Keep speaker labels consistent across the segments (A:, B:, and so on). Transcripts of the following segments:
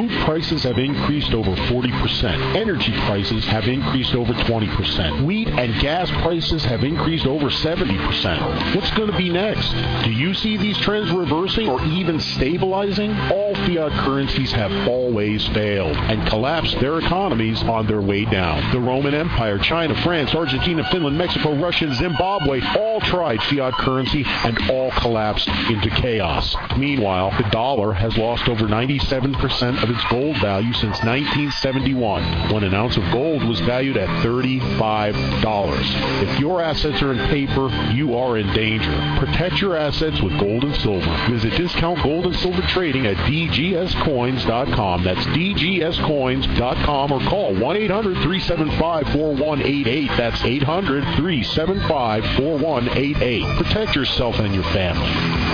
A: Food prices have increased over 40%. Energy prices have increased over 20%. Wheat and gas prices have increased over 70%. What's going to be next? Do you see these trends reversing or even stabilizing? All fiat currencies have always failed and collapsed their economies on their way down. The Roman Empire, China, France, Argentina, Finland, Mexico, Russia, and Zimbabwe all tried fiat currency and all collapsed into chaos. Meanwhile, the dollar has lost over 97% of its gold value since 1971, when an ounce of gold was valued at $35. If your assets are in paper, you are in danger. Protect your assets with gold and silver. Visit Discount Gold and Silver Trading at dgscoins.com. That's dgscoins.com, or call 1-800-375-4188. That's 800-375-4188. Protect yourself and your family.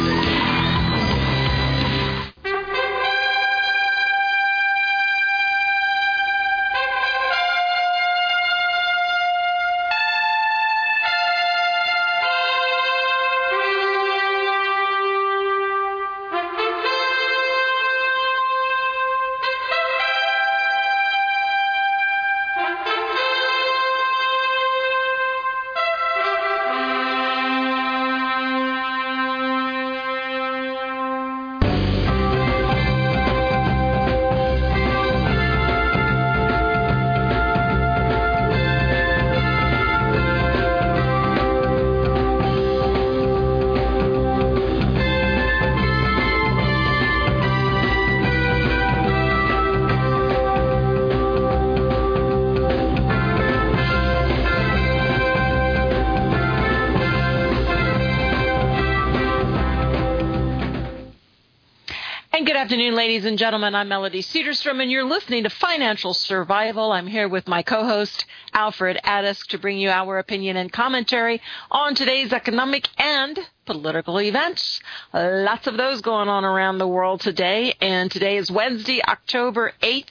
B: Good afternoon, ladies and gentlemen. I'm Melody Cedarstrom, and you're listening to Financial Survival. I'm here with my co-host, Alfred Addis, to bring you our opinion and commentary on today's economic and political events. Lots of those going on around the world today, and today is Wednesday, October 8th,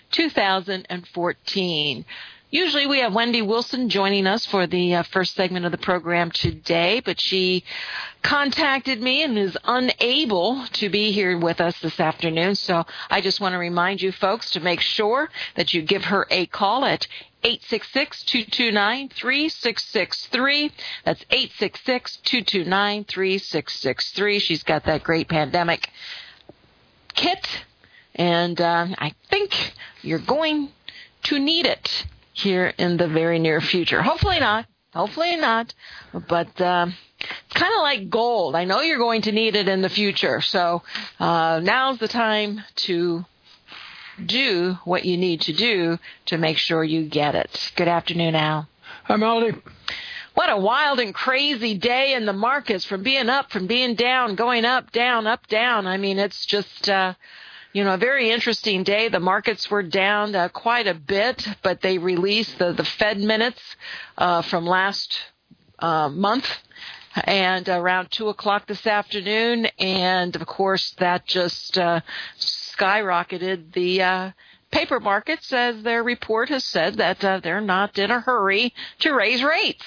B: 2014. Usually we have Wendy Wilson joining us for the first segment of the program today, but she contacted me and is unable to be here with us this afternoon. So I just want to remind you folks to make sure that you give her a call at 866-229-3663. That's 866-229-3663. She's got that great pandemic kit, and I think you're going to need it here in the very near future. Hopefully not, but it's kind of like gold. I know you're going to need it in the future, so now's the time to do what you need to do to make sure you get it. Good afternoon, Al.
C: Hi, Melody.
B: What a wild and crazy day in the markets, from being up, from being down, going up, down, up, down. I mean, it's just a very interesting day. The markets were down quite a bit, but they released the Fed minutes from last month, and around 2 o'clock this afternoon. And, of course, that just skyrocketed the paper markets, as their report has said that they're not in a hurry to raise rates.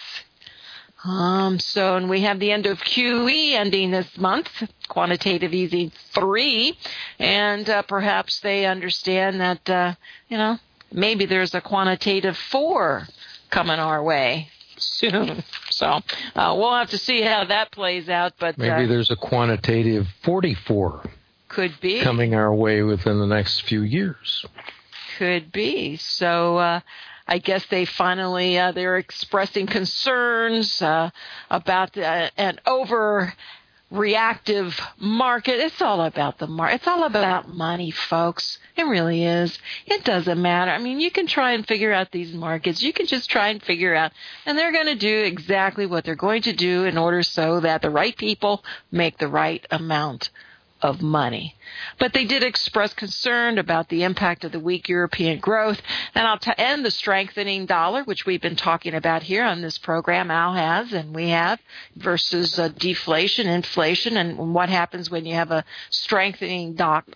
B: And we have the end of QE ending this month, quantitative easing 3, and perhaps they understand that, maybe there's a quantitative 4 coming our way soon. So we'll have to see how that plays out. But
C: maybe there's a quantitative 44
B: could be
C: coming our way within the next few years.
B: Could be. So I guess they finally, they're expressing concerns about an overreactive market. It's all about the market. It's all about money, folks. It really is. It doesn't matter. I mean, you can try and figure out these markets. You can just try and figure out, and they're going to do exactly what they're going to do in order so that the right people make the right amount of money. But they did express concern about the impact of the weak European growth and the strengthening dollar, which we've been talking about here on this program. Al has, and we have, versus deflation, inflation, and what happens when you have a strengthening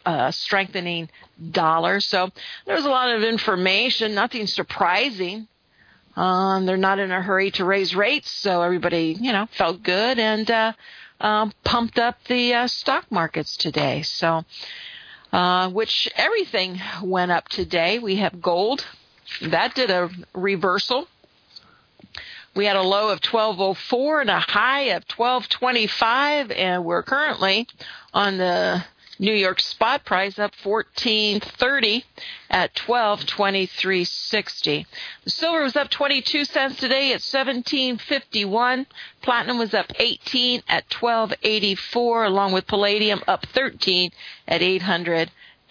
B: dollar. So there's a lot of information, nothing surprising. They're not in a hurry to raise rates, so everybody, felt good and pumped up the stock markets today. So which everything went up today. We have gold. That did a reversal. We had a low of 1204 and a high of 1225, and we're currently on the New York spot price up 14.30 at 1223.60. The silver was up 22 cents today at 17.51. Platinum was up 18 at 12.84, along with palladium up 13 at $802.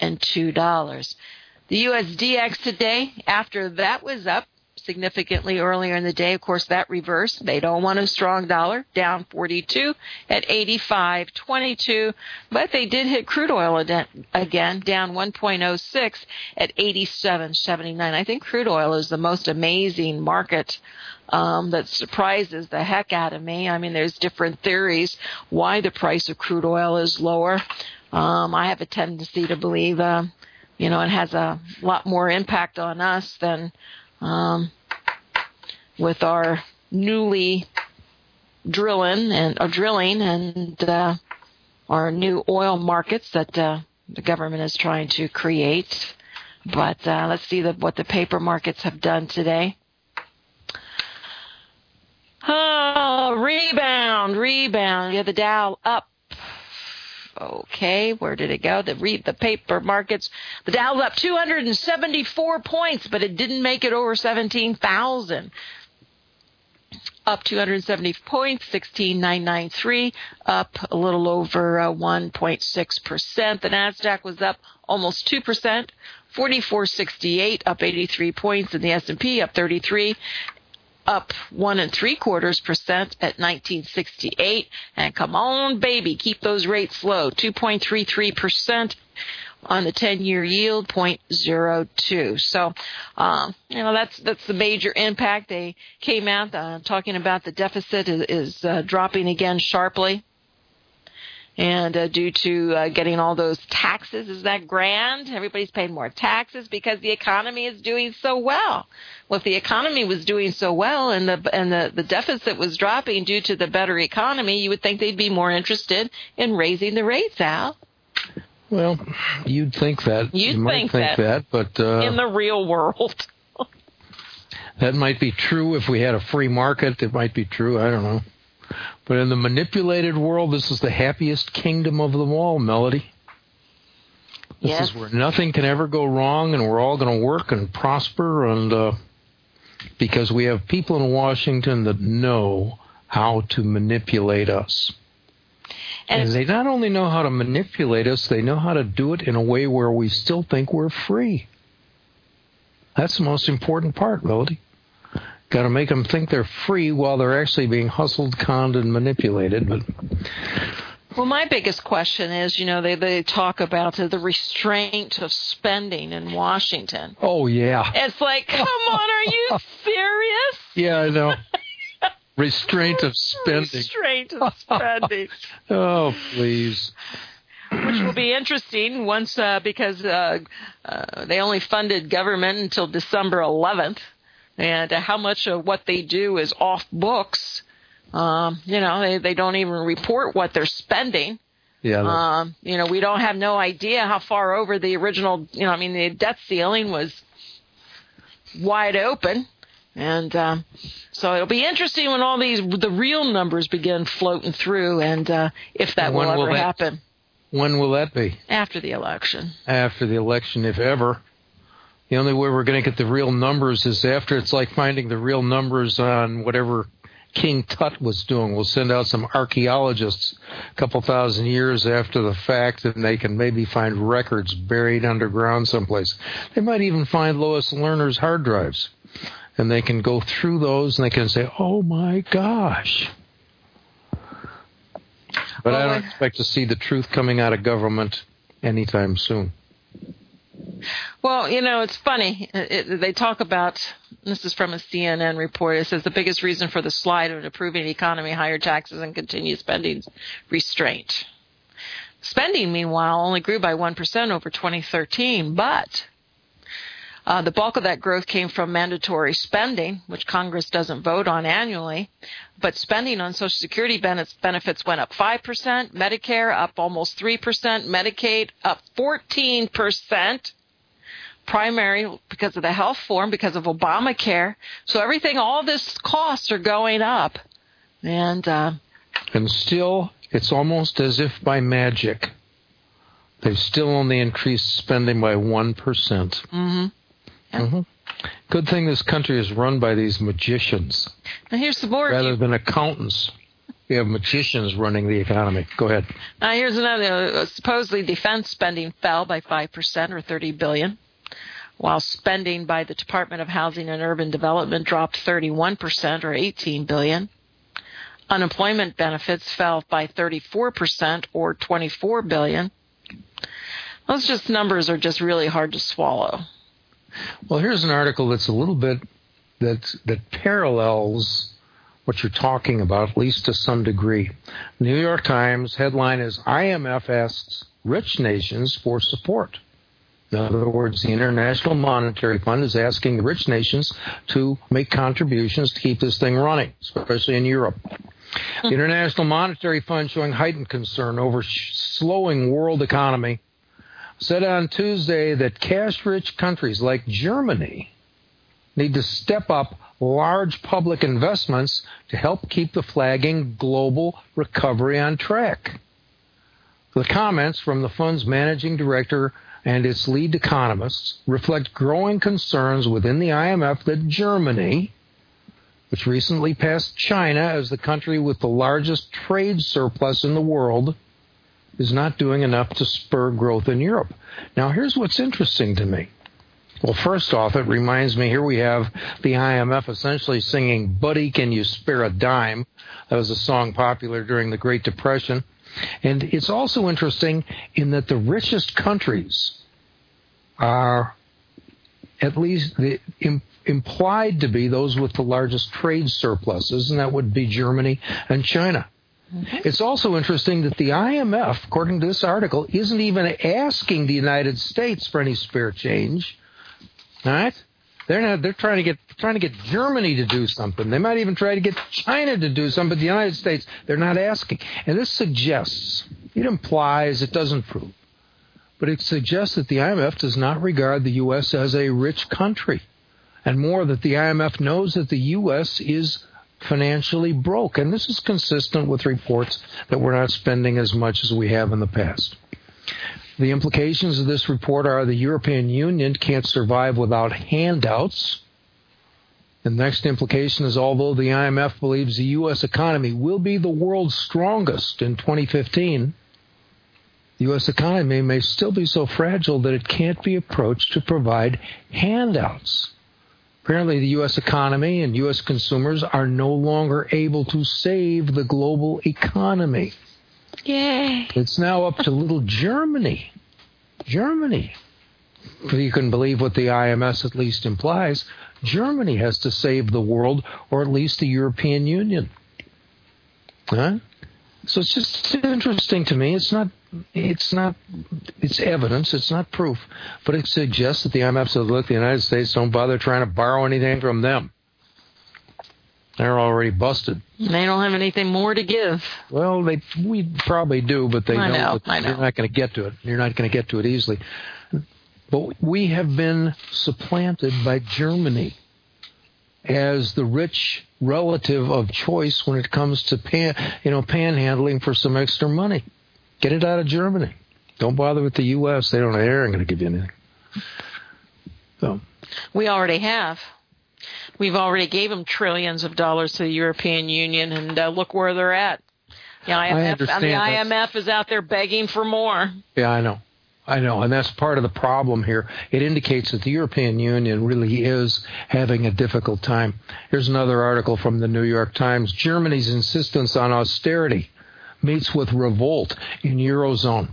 B: The USDX today, after that was up significantly earlier in the day, of course, that reversed. They don't want a strong dollar, down 42 at 85.22, but they did hit crude oil again, down 1.06 at 87.79. I think crude oil is the most amazing market that surprises the heck out of me. I mean, there's different theories why the price of crude oil is lower. I have a tendency to believe, it has a lot more impact on us than with our newly drilling and our new oil markets that the government is trying to create. But let's see what the paper markets have done today. Oh, rebound. Yeah, the Dow up. Okay, where did it go? The paper markets. The Dow's up 274 points, but it didn't make it over 17,000. Up 270 points, 16,993, up a little over 1.6%. The NASDAQ was up almost 2%, 4468, up 83 points, and the S&P up 33. Up 1.75% at 1968. And come on, baby, keep those rates low. 2.33% on the 10-year yield, 0.02. So, that's the major impact. They came out talking about the deficit is dropping again sharply. And due to getting all those taxes, is that grand? Everybody's paying more taxes because the economy is doing so well. Well, if the economy was doing so well and the deficit was dropping due to the better economy, you would think they'd be more interested in raising the rates, Al.
C: Well, you'd think that.
B: You
C: might think that, but
B: in the real world.
C: That might be true if we had a free market. It might be true. I don't know. But in the manipulated world, this is the happiest kingdom of them all, Melody. This is where nothing can ever go wrong, and we're all going to work and prosper, and because we have people in Washington that know how to manipulate us. And they not only know how to manipulate us, they know how to do it in a way where we still think we're free. That's the most important part, Melody. Got to make them think they're free while they're actually being hustled, conned, and manipulated. But
B: well, my biggest question is, they talk about the restraint of spending in Washington.
C: Oh, yeah.
B: It's like, come on, are you serious?
C: Yeah, I know. Restraint of spending.
B: Restraint of spending.
C: Oh, please.
B: Which will be interesting once, because they only funded government until December 11th. And how much of what they do is off books. They don't even report what they're spending. Yeah. We don't have no idea how far over the original, the debt ceiling was wide open. And so it'll be interesting when all the real numbers begin floating through, and if that will ever happen.
C: When will that be?
B: After the election.
C: After the election, if ever. The only way we're going to get the real numbers is after. It's like finding the real numbers on whatever King Tut was doing. We'll send out some archaeologists a couple thousand years after the fact, and they can maybe find records buried underground someplace. They might even find Lois Lerner's hard drives, and they can go through those, and they can say, oh, my gosh. But I don't expect to see the truth coming out of government anytime soon.
B: Well, it's funny. They talk about, this is from a CNN report, it says the biggest reason for the slide of an improving economy, higher taxes and continued spending restraint. Spending, meanwhile, only grew by 1% over 2013, but The bulk of that growth came from mandatory spending, which Congress doesn't vote on annually. But spending on Social Security benefits went up 5%, Medicare up almost 3%, Medicaid up 14%, primary because of the health reform, because of Obamacare. So everything, all this costs are going up. And
C: still, it's almost as if by magic, they've still only increased spending by 1%.
B: Mm-hmm. Yeah.
C: Mm-hmm. Good thing this country is run by these magicians.
B: Now here's some more.
C: Rather than accountants, we have magicians running the economy. Go ahead.
B: Now here's another. Supposedly defense spending fell by 5% or $30 billion, while spending by the Department of Housing and Urban Development dropped 31% or $18 billion. Unemployment benefits fell by 34% or $24 billion. Those just numbers are just really hard to swallow.
C: Well, here's an article that's a little bit that parallels what you're talking about, at least to some degree. New York Times headline is IMF asks rich nations for support. In other words, the International Monetary Fund is asking the rich nations to make contributions to keep this thing running, especially in Europe. The International Monetary Fund, showing heightened concern over slowing world economy, said on Tuesday that cash-rich countries like Germany need to step up large public investments to help keep the flagging global recovery on track. The comments from the fund's managing director and its lead economists reflect growing concerns within the IMF that Germany, which recently passed China as the country with the largest trade surplus in the world, is not doing enough to spur growth in Europe. Now, here's what's interesting to me. Well, first off, it reminds me, here we have the IMF essentially singing, "Buddy, Can You Spare a Dime?" That was a song popular during the Great Depression. And it's also interesting in that the richest countries are at least implied to be those with the largest trade surpluses, and that would be Germany and China. Mm-hmm. It's also interesting that the IMF, according to this article, isn't even asking the United States for any spare change. All right? They're trying to get Germany to do something. They might even try to get China to do something, but the United States, they're not asking. And this suggests, it implies, it doesn't prove, but it suggests that the IMF does not regard the U.S. as a rich country. And more, that the IMF knows that the U.S. is financially broke. And this is consistent with reports that we're not spending as much as we have in the past. The implications of this report are the European Union can't survive without handouts. The next implication is, although the IMF believes the U.S. economy will be the world's strongest in 2015, the U.S. economy may still be so fragile that it can't be approached to provide handouts. Apparently, the U.S. economy and U.S. consumers are no longer able to save the global economy.
B: Yay.
C: It's now up to little Germany. Germany. If you can believe what the IMF at least implies, Germany has to save the world, or at least the European Union. Huh? So it's just interesting to me. It's evidence, it's not proof, but it suggests that the IMF says, look, the United States, don't bother trying to borrow anything from them. They're already busted.
B: They don't have anything more to give.
C: Well, we probably do, but they know that you're not going to get to it. You're not going to get to it easily. But we have been supplanted by Germany as the rich relative of choice when it comes to panhandling for some extra money. Get it out of Germany. Don't bother with the U.S. They're not going to give you anything. So
B: we already have. We've already gave them trillions of dollars to the European Union, and look where they're at. The IMF is out there begging for more.
C: Yeah, I know, and that's part of the problem here. It indicates that the European Union really is having a difficult time. Here's another article from the New York Times. Germany's insistence on austerity meets with revolt in Eurozone.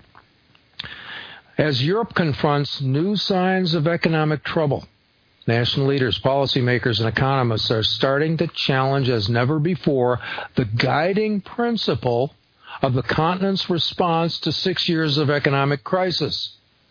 C: As Europe confronts new signs of economic trouble, national leaders, policymakers, and economists are starting to challenge as never before the guiding principle of the continent's response to 6 years of economic crisis.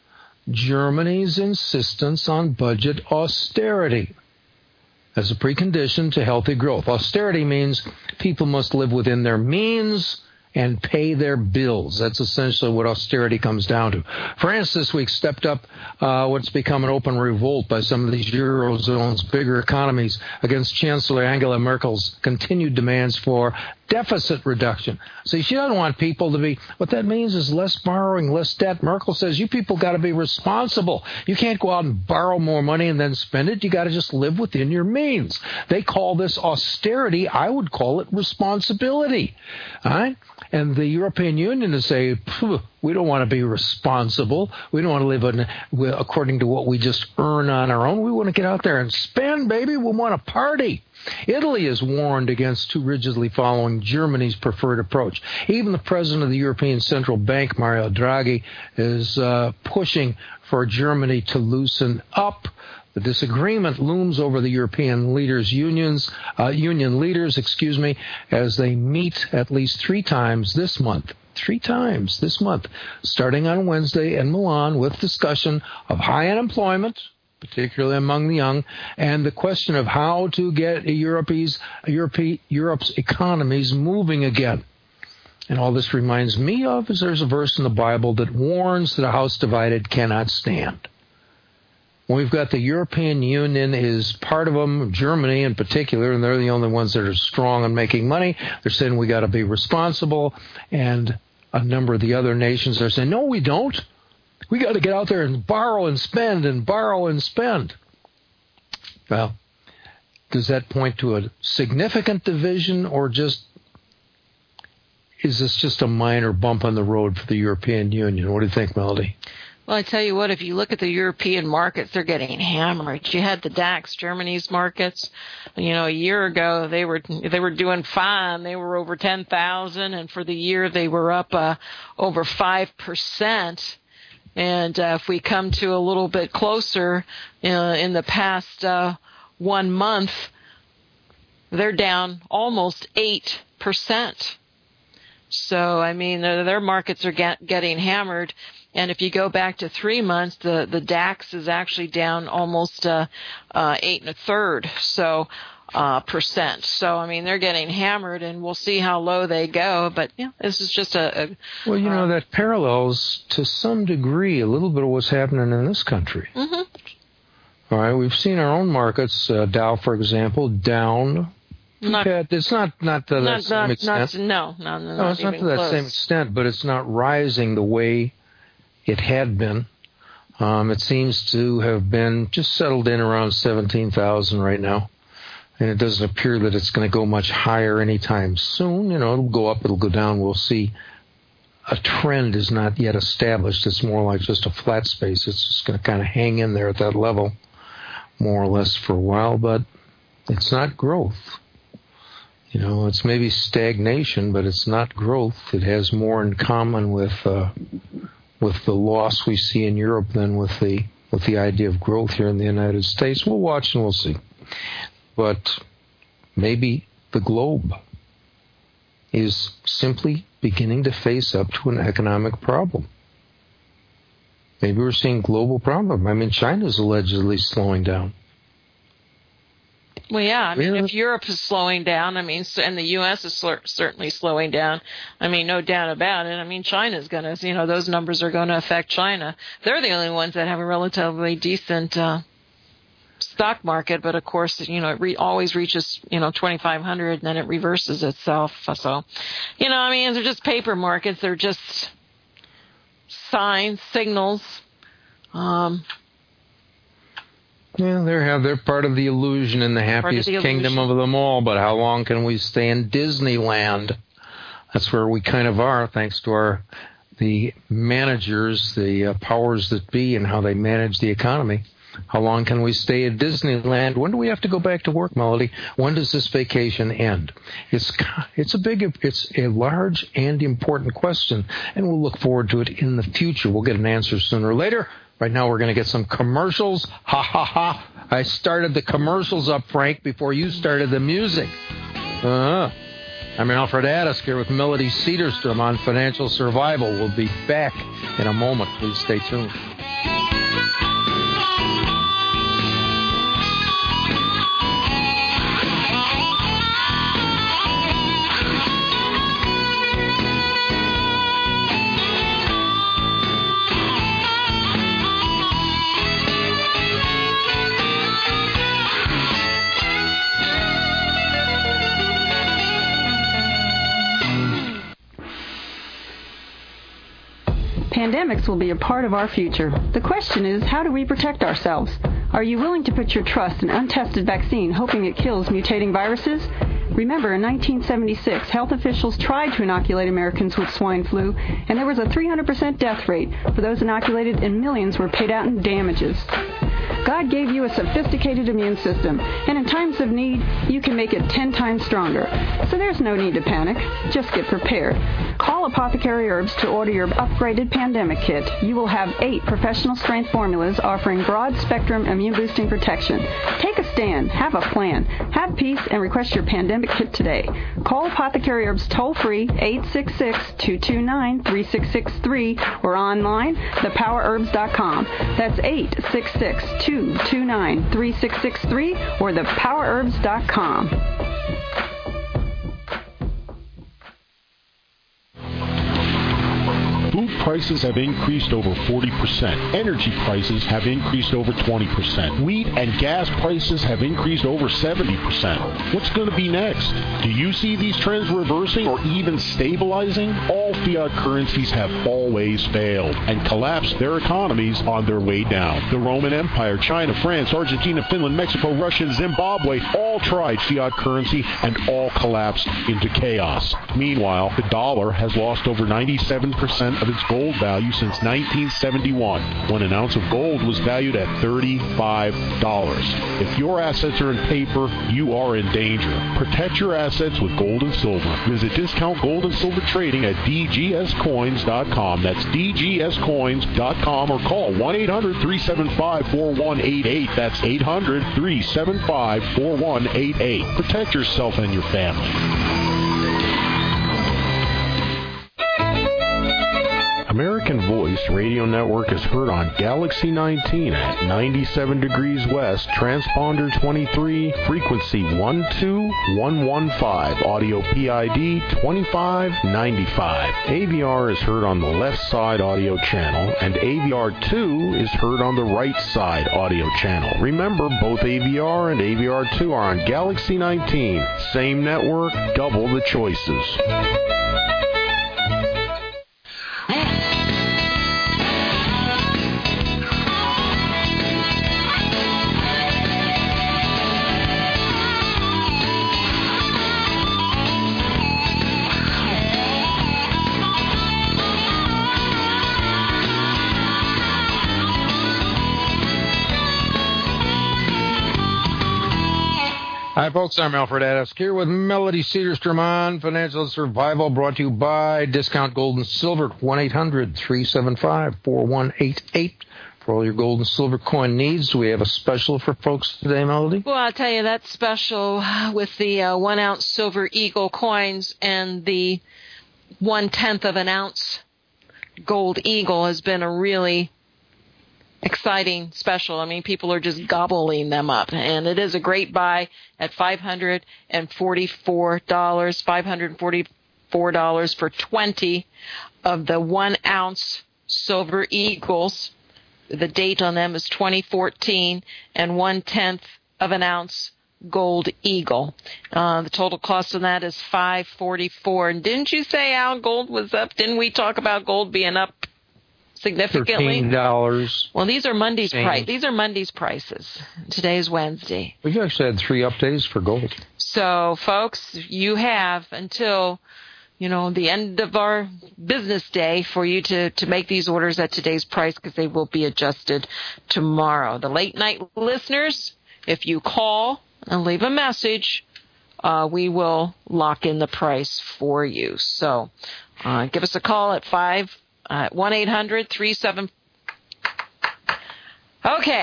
C: Germany's insistence on budget austerity as a precondition to healthy growth. Austerity means people must live within their means and pay their bills. That's essentially what austerity comes down to. France this week stepped up what's become an open revolt by some of these Eurozone's bigger economies against Chancellor Angela Merkel's continued demands for deficit reduction. See, she doesn't want people to be, what that means is less borrowing, less debt. Merkel says, you people got to be responsible. You can't go out and borrow more money and then spend it. You got to just live within your means. They call this austerity. I would call it responsibility. All right? And the European Union is saying, we don't want to be responsible. We don't want to live according to what we just earn on our own. We want to get out there and spend, baby. We want to party. Italy has warned against too rigidly following Germany's preferred approach. Even the president of the European Central Bank, Mario Draghi, is pushing for Germany to loosen up. The disagreement looms over the European union leaders, as they meet at least 3 times this month. 3 times this month, starting on Wednesday in Milan with discussion of high unemployment, particularly among the young, and the question of how to get Europe's economies moving again. And all this reminds me of is there's a verse in the Bible that warns that a house divided cannot stand. We've got the European Union is part of them, Germany in particular, and they're the only ones that are strong on making money. They're saying we got to be responsible, and a number of the other nations are saying, no, we don't. We got to get out there and borrow and spend and borrow and spend. Well, does that point to a significant division, or is this just a minor bump on the road for the European Union? What do you think, Melody?
B: Well, I tell you what, if you look at the European markets, they're getting hammered. You had the DAX, Germany's markets. A year ago, they were doing fine. They were over 10,000, and for the year, they were up over 5%. And if we come to a little bit closer, in the past 1 month, they're down almost 8%. So, I mean, their markets are getting hammered. And if you go back to 3 months, the DAX is actually down almost 8 1/3 percent. So I mean they're getting hammered, and we'll see how low they go. But this is just well,
C: that parallels to some degree a little bit of what's happening in this country.
B: Mm-hmm.
C: All right, we've seen our own markets, Dow, for example, down. It's not to that same extent.
B: No,
C: it's not to that same extent, but it's not rising the way it had been. It seems to have been just settled in around 17,000 right now. And it doesn't appear that it's going to go much higher anytime soon. It'll go up, it'll go down. We'll see. A trend is not yet established. It's more like just a flat space. It's just going to kind of hang in there at that level more or less for a while, but it's not growth. It's maybe stagnation, but it's not growth. It has more in common with the loss we see in Europe than with the idea of growth here in the United States. We'll watch and we'll see. But maybe the globe is simply beginning to face up to an economic problem. Maybe we're seeing global problem. I mean, China's allegedly slowing down.
B: Well, yeah. I mean, if Europe is slowing down, and the U.S. is certainly slowing down, no doubt about it. China's going to, those numbers are going to affect China. They're the only ones that have a relatively decent stock market, but of course, it always reaches, 2,500 and then it reverses itself. So, they're just paper markets. They're just signs, signals.
C: They're part of the illusion in the happiest kingdom of them all, but how long can we stay in Disneyland? That's where we kind of are, thanks to the managers, the powers that be, and how they manage the economy. How long can we stay at Disneyland? When do we have to go back to work, Melody? When does this vacation end? It's a large and important question, and we'll look forward to it in the future. We'll get an answer sooner or later. Right now we're going to get some commercials. Ha, ha, ha. I started the commercials up, Frank, before you started the music. I'm Alfred Addis here with Melody Cedarstrom on Financial Survival. We'll be back in a moment. Please stay tuned.
D: Pandemics will be a part of our future. The question is, how do we protect ourselves? Are you willing to put your trust in untested vaccine, hoping it kills mutating viruses? Remember, in 1976, health officials tried to inoculate Americans with swine flu, and there was a 300% death rate for those inoculated, and millions were paid out in damages. God gave you a sophisticated immune system, and in times of need, you can make it 10 times stronger. So there's no need to panic. Just get prepared. Call Apothecary Herbs to order your upgraded pandemic kit. You will have 8 professional-strength formulas offering broad-spectrum immune-boosting protection. Take a stand. Have a plan. Have peace and request your pandemic kit today. Call Apothecary Herbs toll-free 866-229-3663 or online, thepowerherbs.com. That's 866-229-3663 or thepowerherbs.com.
A: Food prices have increased over 40%. Energy prices have increased over 20%. Wheat and gas prices have increased over 70%. What's going to be next? Do you see these trends reversing or even stabilizing? All fiat currencies have always failed and collapsed their economies on their way down. The Roman Empire, China, France, Argentina, Finland, Mexico, Russia, and Zimbabwe all tried fiat currency and all collapsed into chaos. Meanwhile, the dollar has lost over 97% of its gold value since 1971, when an ounce of gold was valued at $35. If your assets are in paper, you are in danger. Protect your assets with gold and silver. Visit Discount Gold and Silver Trading at dgscoins.com. That's dgscoins.com, or call 1-800-375-4188. That's 800-375-4188. Protect yourself and your family. American Voice Radio Network is heard on Galaxy 19 at 97 degrees west, transponder 23, frequency 12115, audio PID 2595. AVR is heard on the left side audio channel, and AVR2 is heard on the right side audio channel. Remember, both AVR and AVR2 are on Galaxy 19. Same network, double the choices.
C: Hi, folks. I'm Alfred Adams here with Melody Cedarstrom on Financial Survival, brought to you by Discount Gold and Silver, 1-800-375-4188. For all your gold and silver coin needs, do we have a special for folks today, Melody?
B: Well, I'll tell you, that's special with the 1 ounce Silver Eagle coins and the 1/10 of an ounce Gold Eagle has been a really exciting special. I mean, people are just gobbling them up, and it is a great buy at $544, $544 for 20 of the 1 ounce Silver Eagles. The date on them is 2014, and 1/10 of an ounce Gold Eagle. The total cost on that is $544. And didn't you say, Al, gold was up? Didn't we talk about gold being up significantly?
C: $13.
B: Well, these are Monday's price. These are Monday's prices. Today is Wednesday.
C: We've actually had 3 up days for gold.
B: So, folks, you have until the end of our business day for you to make these orders at today's price, because they will be adjusted tomorrow. The late night listeners, if you call and leave a message, we will lock in the price for you. So, give us a call at 1-800-37. Okay.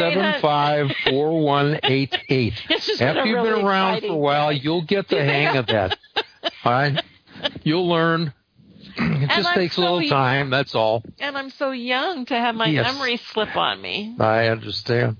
C: 375-4188. After you've been around for a while, you'll get the hang of that. All right? You'll learn. It just takes a little time, that's all.
B: And I'm so young to have my memory slip on me.
C: I understand.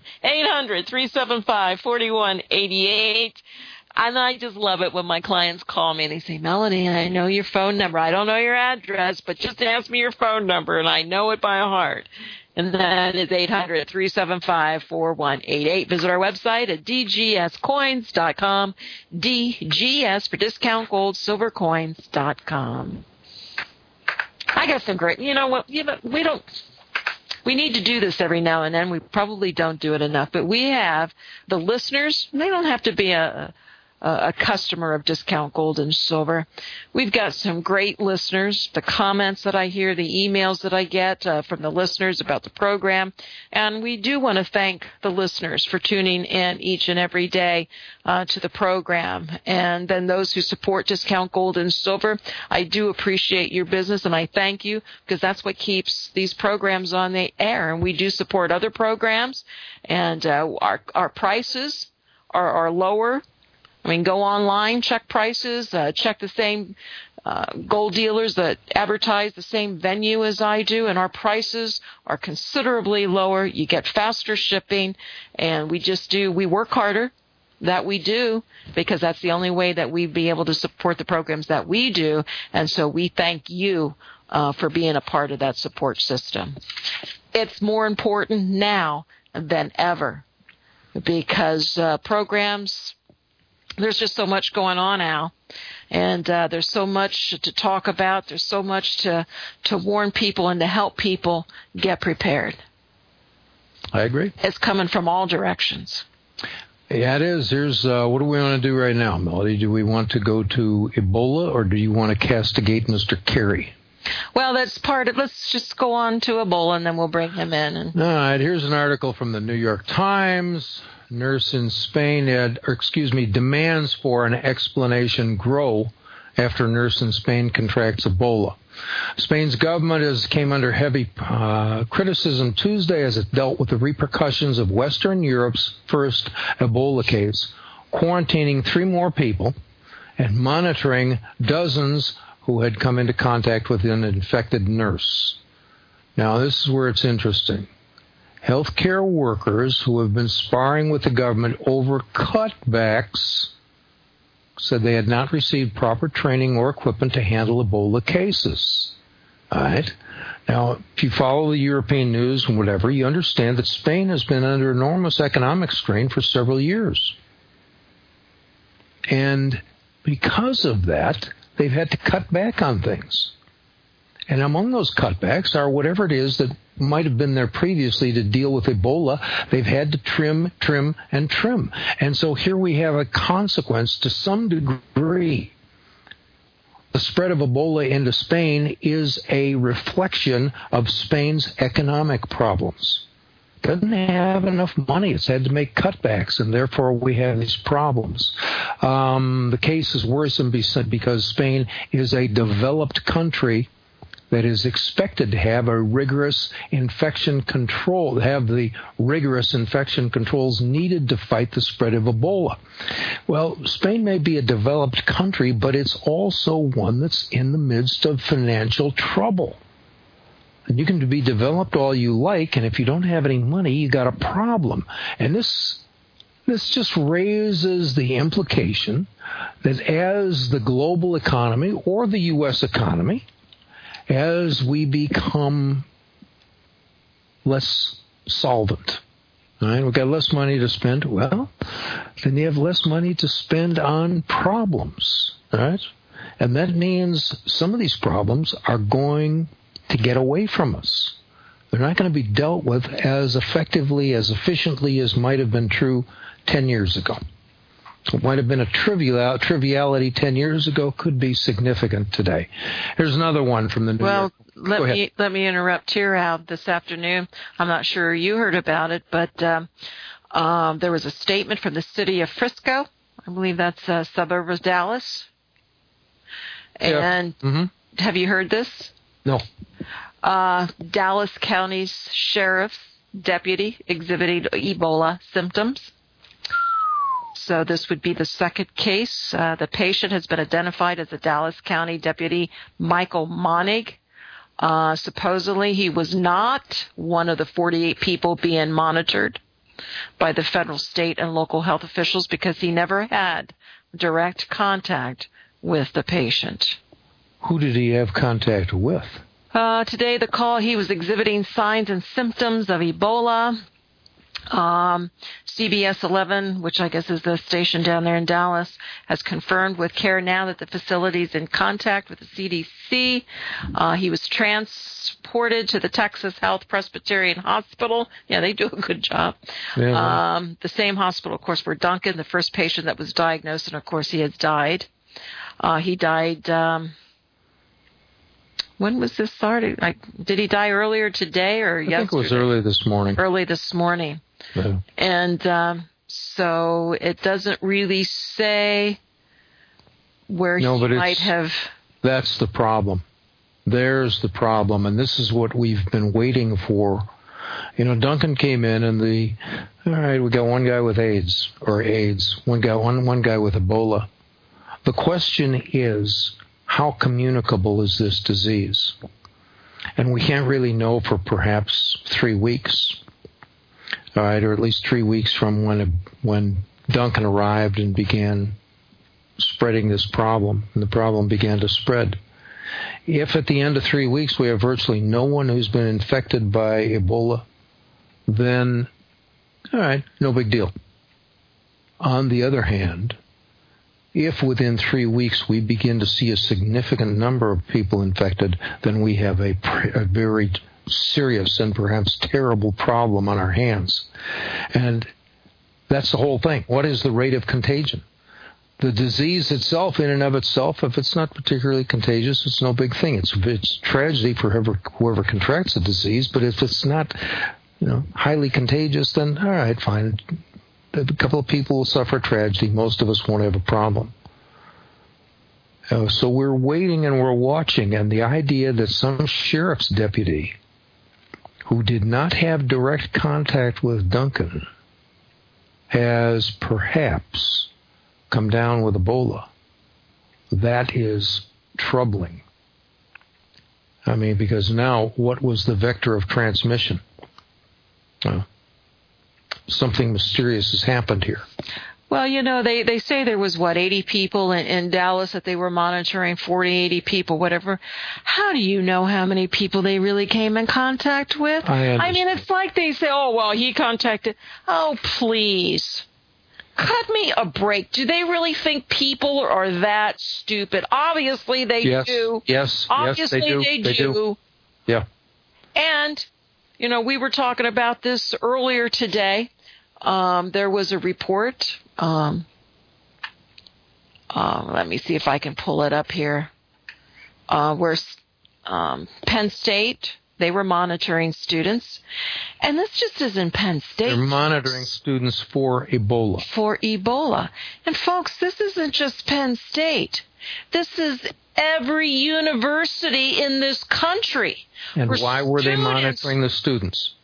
B: 800-375-4188. And I just love it when my clients call me and they say, Melody, I know your phone number. I don't know your address, but just ask me your phone number, and I know it by heart. And that is 800-375-4188. Visit our website at dgscoins.com, DGS for discount gold silver coins.com. I got some great. You know what? We need to do this every now and then. We probably don't do it enough, but we have the listeners. They don't have to be a customer of Discount Gold and Silver. We've got some great listeners, the comments that I hear, the emails that I get from the listeners about the program. And we do want to thank the listeners for tuning in each and every day to the program. And then those who support Discount Gold and Silver, I do appreciate your business, and I thank you, because that's what keeps these programs on the air. And we do support other programs, and our prices are lower. I mean, go online, check prices, check the same gold dealers that advertise the same venue as I do, and our prices are considerably lower. You get faster shipping, and we work harder. That we do, because that's the only way that we'd be able to support the programs that we do, and so we thank you for being a part of that support system. It's more important now than ever, because programs... There's just so much going on now, and there's so much to talk about. There's so much to warn people and to help people get prepared.
C: I agree.
B: It's coming from all directions.
C: Yeah, it is. Here's what do we want to do right now, Melody? Do we want to go to Ebola, or do you want to castigate Mr. Kerry?
B: Well, that's part of. Let's just go on to Ebola, and then we'll bring him in. All
C: right. Here's an article from the New York Times. Nurse in Spain demands for an explanation grow after nurse in Spain contracts Ebola. Spain's government came under heavy criticism Tuesday as it dealt with the repercussions of Western Europe's first Ebola case, quarantining 3 more people and monitoring dozens who had come into contact with an infected nurse. Now, this is where it's interesting. Healthcare workers who have been sparring with the government over cutbacks said they had not received proper training or equipment to handle Ebola cases. All right? Now, if you follow the European news and whatever, you understand that Spain has been under enormous economic strain for several years. And because of that, they've had to cut back on things. And among those cutbacks are whatever it is that might have been there previously to deal with Ebola. They've had to trim. And so here we have a consequence to some degree. The spread of Ebola into Spain is a reflection of Spain's economic problems. It doesn't have enough money. It's had to make cutbacks, and therefore we have these problems. The case is worrisome because Spain is a developed country that is expected to have a rigorous infection control, have the rigorous infection controls needed to fight the spread of Ebola. Well, Spain may be a developed country, but it's also one that's in the midst of financial trouble. And you can be developed all you like, and if you don't have any money, you got a problem. And this just raises the implication that as the global economy or the U.S. economy, as we become less solvent, all right, we've got less money to spend, well, then you have less money to spend on problems, all right? And that means some of these problems are going to get away from us. They're not going to be dealt with as effectively, as efficiently as might have been true 10 years ago. What might have been a triviality 10 years ago could be significant today. Here's another one from the New York.
B: Well, let me interrupt here, Al. This afternoon, I'm not sure you heard about it, but there was a statement from the city of Frisco. I believe that's a suburb of Dallas. And have you heard this?
C: No.
B: Dallas County's sheriff's deputy exhibited Ebola symptoms. So this would be the second case. The patient has been identified as a Dallas County deputy, Michael Monig. Supposedly he was not one of the 48 people being monitored by the federal, state, and local health officials because he never had direct contact with the patient.
C: Who did he have contact with?
B: Today, the call, he was exhibiting signs and symptoms of Ebola. CBS 11, which I guess is the station down there in Dallas, has confirmed with CARE Now that the facility is in contact with the CDC. He was transported to the Texas Health Presbyterian Hospital. Yeah, they do a good job.
C: Yeah.
B: The same hospital, of course, where Duncan, the first patient that was diagnosed, and of course he has died. He died... when was this started? Did he die earlier today or yesterday?
C: I think it was early this morning.
B: Early this morning.
C: Yeah.
B: And so it doesn't really say where he might have...
C: That's the problem. There's the problem, and this is what we've been waiting for. You know, Duncan came in and all right, we got one guy with AIDS, one guy with Ebola. The question is, how communicable is this disease? And we can't really know for perhaps 3 weeks, all right, or at least 3 weeks from when Duncan arrived and began spreading this problem, and the problem began to spread. If at the end of 3 weeks we have virtually no one who's been infected by Ebola, then, all right, no big deal. On the other hand, if within 3 weeks we begin to see a significant number of people infected, then we have a very serious and perhaps terrible problem on our hands. And that's the whole thing. What is the rate of contagion? The disease itself, in and of itself, if it's not particularly contagious, it's no big thing. It's tragedy for whoever contracts the disease, but if it's not, highly contagious, then all right, fine. A couple of people will suffer tragedy. Most of us won't have a problem. So we're waiting and we're watching, and the idea that some sheriff's deputy who did not have direct contact with Duncan has perhaps come down with Ebola, that is troubling. I mean, because now what was the vector of transmission? Something mysterious has happened here.
B: Well, they say there was, 80 people in Dallas that they were monitoring, 40, 80 people, whatever. How do you know how many people they really came in contact with? I mean, it's like they say, he contacted. Oh, please. Cut me a break. Do they really think people are that stupid? Obviously they do.
C: Yes,
B: obviously
C: they do. Yeah.
B: And, we were talking about this earlier today. There was a report. Let me see if I can pull it up here. Where Penn State, they were monitoring students. And this just isn't Penn State.
C: They're monitoring students for Ebola.
B: For Ebola. And folks, this isn't just Penn State. This is every university in this country.
C: And why were they monitoring the students?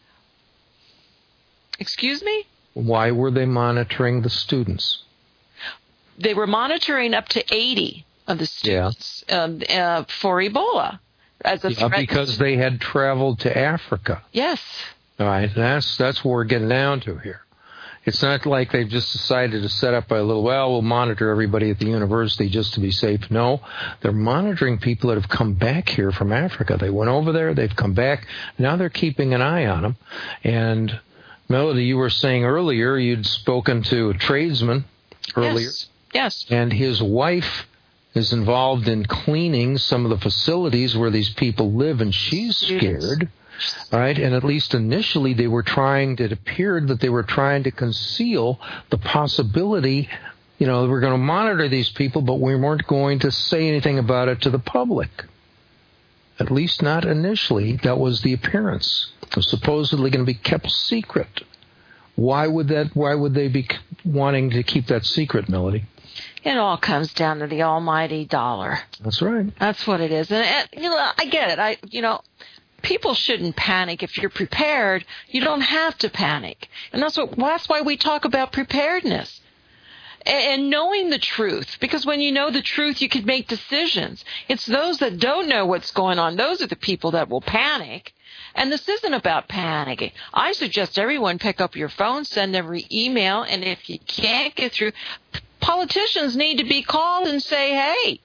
B: Excuse me?
C: Why were they monitoring the students?
B: They were monitoring up to 80 of the students for Ebola. As a threat. Because
C: they had traveled to Africa.
B: Yes.
C: All right, that's what we're getting down to here. It's not like they've just decided to set up we'll monitor everybody at the university just to be safe. No, they're monitoring people that have come back here from Africa. They went over there, they've come back. Now they're keeping an eye on them. And, Melody, you were saying earlier you'd spoken to a tradesman earlier.
B: Yes.
C: And his wife is involved in cleaning some of the facilities where these people live, and she's scared. All right, and at least initially it appeared that they were trying to conceal the possibility, we're going to monitor these people, but we weren't going to say anything about it to the public. At least not initially. That was the appearance. It was supposedly going to be kept secret. Why would they be wanting to keep that secret, Melody?
B: It all comes down to the almighty dollar.
C: That's right.
B: That's what it is. And I get it. People shouldn't panic. If you're prepared, you don't have to panic. And that's why we talk about preparedness. And knowing the truth, because when you know the truth, you can make decisions. It's those that don't know what's going on. Those are the people that will panic. And this isn't about panicking. I suggest everyone pick up your phone, send every email, and if you can't get through, politicians need to be called and say, hey,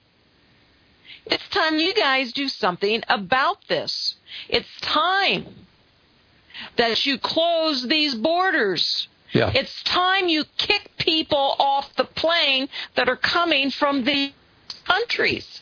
B: it's time you guys do something about this. It's time. that you close these borders.
C: Yeah.
B: It's time you kick people off the plane that are coming from these countries.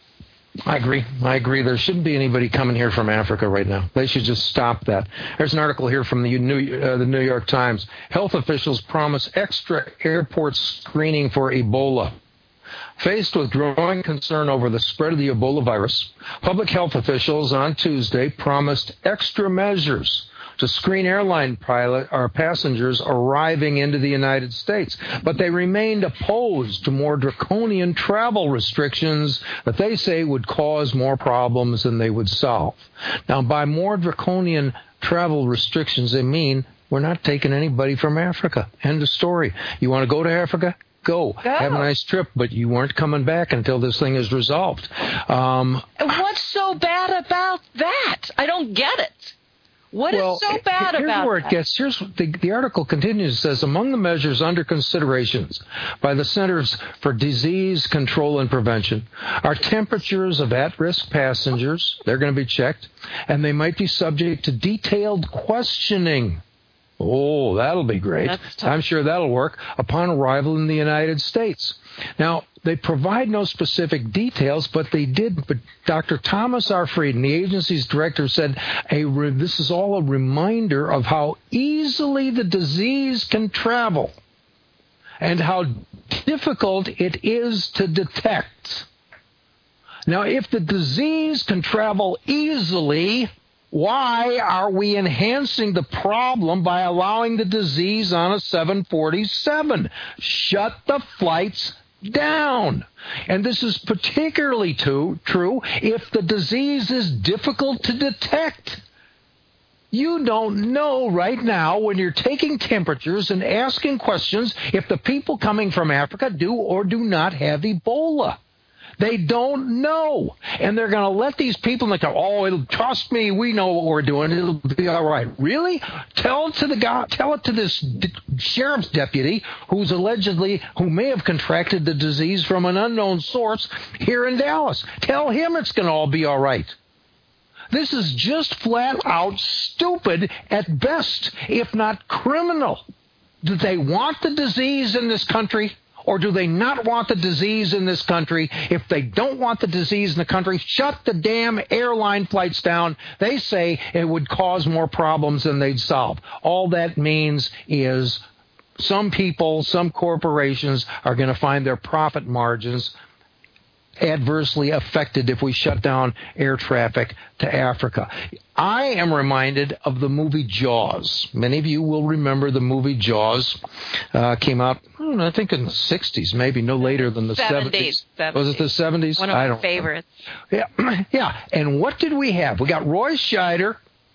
C: I agree. There shouldn't be anybody coming here from Africa right now. They should just stop that. There's an article here from the New York Times. Health officials promise extra airport screening for Ebola. Faced with growing concern over the spread of the Ebola virus, public health officials on Tuesday promised extra measures to screen airline passengers arriving into the United States. But they remained opposed to more draconian travel restrictions that they say would cause more problems than they would solve. Now, by more draconian travel restrictions, they mean we're not taking anybody from Africa. End of story. You want to go to Africa? Go. Have a nice trip, but you weren't coming back until this thing is resolved.
B: What's so bad about that? I don't get it. What is so bad about
C: Here's where it gets. Here's the article continues. It says, among the measures under considerations by the Centers for Disease Control and Prevention are temperatures of at-risk passengers. They're going to be checked, and they might be subject to detailed questioning. Oh, that'll be great. I'm sure that'll work upon arrival in the United States. Now, they provide no specific details, but they did. But Dr. Thomas R. Frieden, the agency's director, said this is all a reminder of how easily the disease can travel and how difficult it is to detect. Now, if the disease can travel easily, why are we enhancing the problem by allowing the disease on a 747? Shut the flights down. And this is particularly true if the disease is difficult to detect. You don't know right now when you're taking temperatures and asking questions if the people coming from Africa do or do not have Ebola. They don't know. And they're going to let these people go, trust me, we know what we're doing. It'll be all right. Really? Tell it to this sheriff's deputy who may have contracted the disease from an unknown source here in Dallas. Tell him it's going to all be all right. This is just flat out stupid at best, if not criminal. Do they want the disease in this country? Or do they not want the disease in this country? If they don't want the disease in the country, shut the damn airline flights down. They say it would cause more problems than they'd solve. All that means is some people, some corporations are going to find their profit margins adversely affected if we shut down air traffic to Africa. I am reminded of the movie Jaws. Many of you will remember the movie Jaws. Came out, I think in the 60s, maybe no later than the 70s. Was it the 70s?
B: One of my favorites.
C: Yeah. And what did we have? We got Roy Scheider.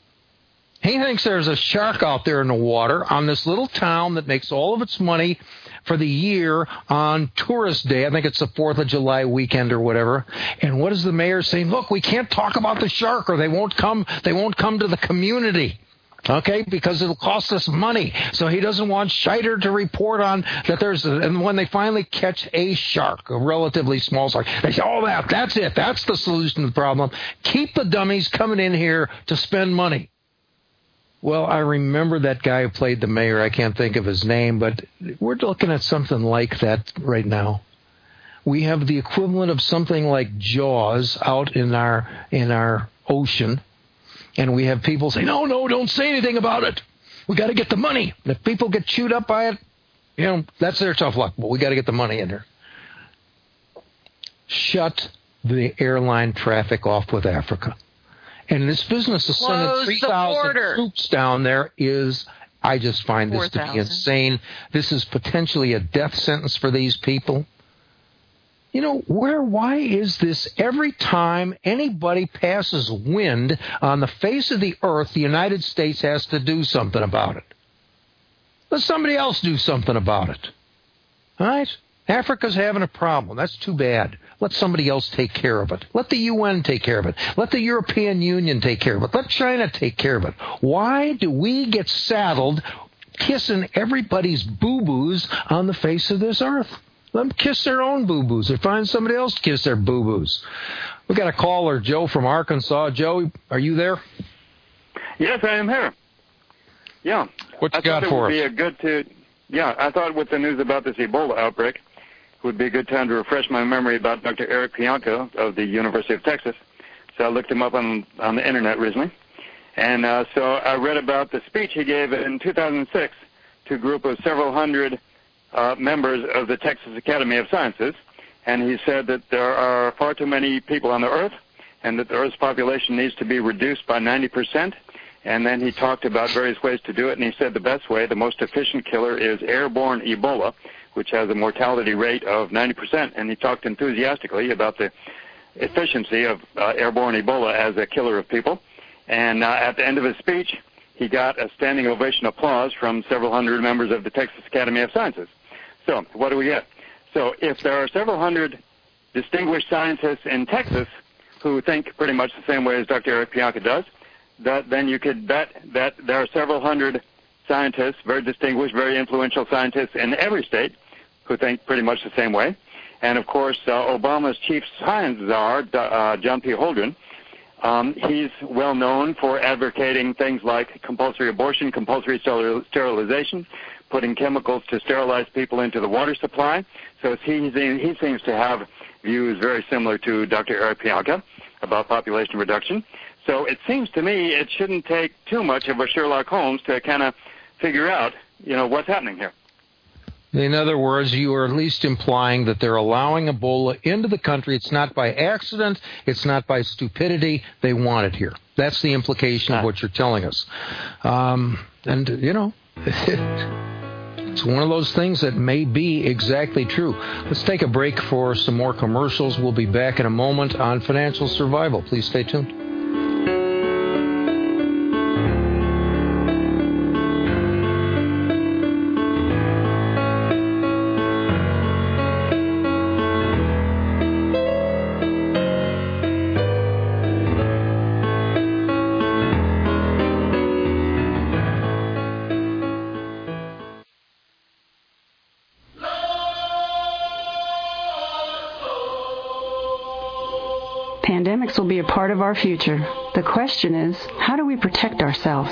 C: He thinks there's a shark out there in the water on this little town that makes all of its money for the year on Tourist Day. I think it's the 4th of July weekend or whatever. And what is the mayor saying? Look, we can't talk about the shark or they won't come to the community. Okay, because it'll cost us money. So he doesn't want Scheider to report on that and when they finally catch a shark, a relatively small shark, they say, that's it. That's the solution to the problem. Keep the dummies coming in here to spend money. Well, I remember that guy who played the mayor. I can't think of his name, but we're looking at something like that right now. We have the equivalent of something like Jaws out in our ocean, and we have people say, no, don't say anything about it. We got to get the money. And if people get chewed up by it, that's their tough luck, but we got to get the money in there. Shut the airline traffic off with Africa. And this business of sending 3,000 troops down there I just find this to be insane. This is potentially a death sentence for these people. Why is this every time anybody passes wind on the face of the earth, the United States has to do something about it? Let somebody else do something about it. All right? Africa's having a problem. That's too bad. Let somebody else take care of it. Let the UN take care of it. Let the European Union take care of it. Let China take care of it. Why do we get saddled kissing everybody's boo-boos on the face of this earth? Let them kiss their own boo-boos or find somebody else to kiss their boo-boos. We got a caller, Joe from Arkansas. Joe, are you there?
E: Yes, I am here. Yeah.
C: What you got for us?
E: I thought with the news about this Ebola outbreak, it would be a good time to refresh my memory about Dr. Eric Pianka of the University of Texas. So I looked him up on the Internet recently. And so I read about the speech he gave in 2006 to a group of several hundred members of the Texas Academy of Sciences. And he said that there are far too many people on the Earth and that the Earth's population needs to be reduced by 90%. And then he talked about various ways to do it, and he said the best way, the most efficient killer, is airborne Ebola, which has a mortality rate of 90%. And he talked enthusiastically about the efficiency of airborne Ebola as a killer of people. And at the end of his speech, he got a standing ovation applause from several hundred members of the Texas Academy of Sciences. So what do we get? So if there are several hundred distinguished scientists in Texas who think pretty much the same way as Dr. Eric Pianka does, then you could bet that there are several hundred scientists, very distinguished, very influential scientists in every state who think pretty much the same way. And, of course, Obama's chief science czar, John P. Holdren, he's well known for advocating things like compulsory abortion, compulsory sterilization, putting chemicals to sterilize people into the water supply. So he seems to have views very similar to Dr. Eric Pianka about population reduction. So it seems to me it shouldn't take too much of a Sherlock Holmes to kind of figure out, what's happening here.
C: In other words, you are at least implying that they're allowing Ebola into the country. It's not by accident. It's not by stupidity. They want it here. That's the implication of what you're telling us. It's one of those things that may be exactly true. Let's take a break for some more commercials. We'll be back in a moment on Financial Survival. Please stay tuned.
D: Pandemics will be a part of our future. The question is, how do we protect ourselves?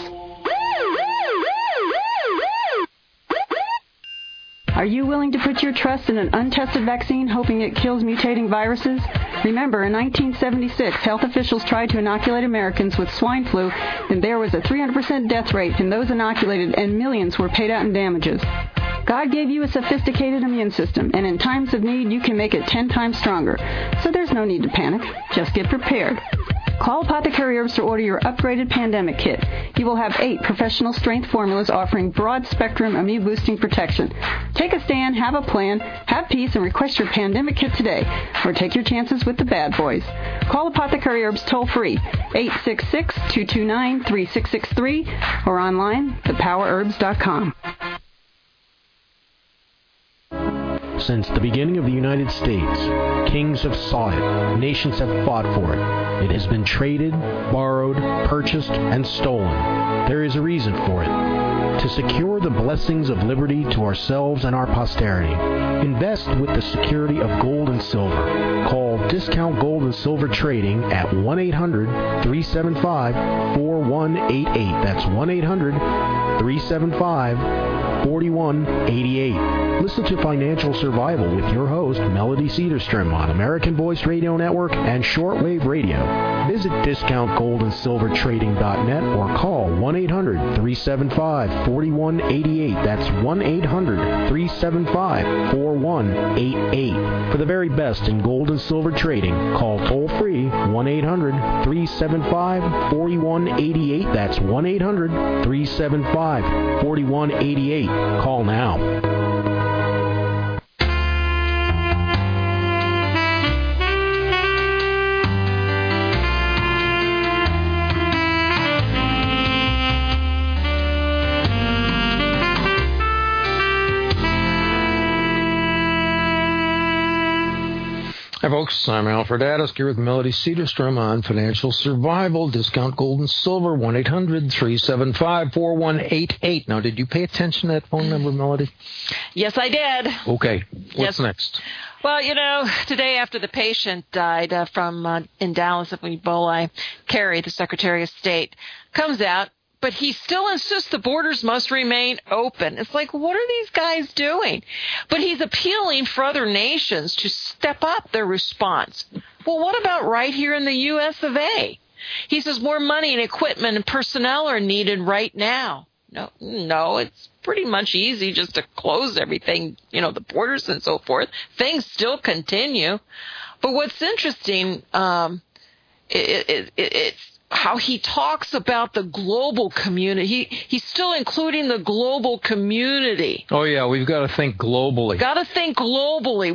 D: Are you willing to put your trust in an untested vaccine, hoping it kills mutating viruses? Remember, in 1976, health officials tried to inoculate Americans with swine flu, and there was a 300% death rate in those inoculated, and millions were paid out in damages. God gave you a sophisticated immune system, and in times of need, you can make it 10 times stronger. So there's no need to panic. Just get prepared. Call Apothecary Herbs to order your upgraded pandemic kit. You will have 8 professional strength formulas offering broad-spectrum immune-boosting protection. Take a stand, have a plan, have peace, and request your pandemic kit today, or take your chances with the bad boys. Call Apothecary Herbs toll-free, 866-229-3663, or online, thepowerherbs.com.
A: Since the beginning of the United States, kings have sought it, nations have fought for it. It has been traded, borrowed, purchased, and stolen. There is a reason for it. To secure the blessings of liberty to ourselves and our posterity, invest with the security of gold and silver. Call Discount Gold and Silver Trading at 1-800-375-4188. That's 1-800-375-4188. Listen to Financial Survival with your host, Melody Cedarstrom, on American Voice Radio Network and Shortwave Radio. Visit discountgoldandsilvertrading.net or call 1-800-375-4188. That's 1-800-375-4188. For the very best in gold and silver trading, call toll-free 1-800-375-4188. That's 1-800-375-4188. Call now.
C: Hi, folks. I'm Alfred Addis here with Melody Cedarstrom on Financial Survival. Discount Gold and Silver, 1-800-375-4188. Now, did you pay attention to that phone number, Melody?
B: Yes, I did.
C: Okay. What's next?
B: Well, today after the patient died in Dallas of Ebola, Kerry, the Secretary of State, comes out, But he still insists the borders must remain open. It's like, what are these guys doing? But he's appealing for other nations to step up their response. Well, what about right here in the U.S. of A.? He says more money and equipment and personnel are needed right now. No, it's pretty much easy just to close everything, the borders and so forth. Things still continue. But what's interesting, it's how he talks about the global community. He's still including the global community.
C: Oh yeah, we've got to think globally.
B: Got to think globally.